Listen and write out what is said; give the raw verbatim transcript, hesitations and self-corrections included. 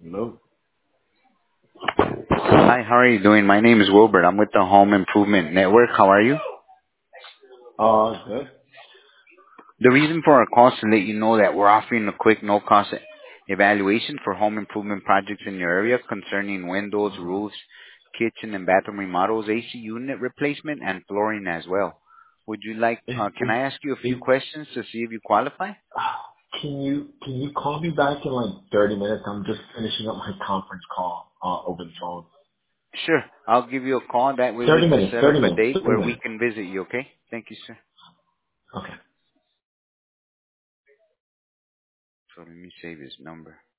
Hello. Hi, how are you doing? My name is Wilbert. I'm with the Home Improvement Network. How are you? Uh, good. The reason for our call is to let you know that we're offering a quick no-cost evaluation for home improvement projects in your area concerning windows, Uh, roofs, kitchen and bathroom remodels, A C unit replacement, and flooring as well. Would you like, is uh, can is I ask you a few is questions to see if you qualify? uh, can you can you call me back in like thirty minutes? I'm just finishing up my conference call uh over the phone. Sure. I'll give you a call. That way we Thirty can minutes. set up Thirty a minutes. date Thirty where we minutes. can visit you, okay? Thank you, sir. Okay. So let me save his number.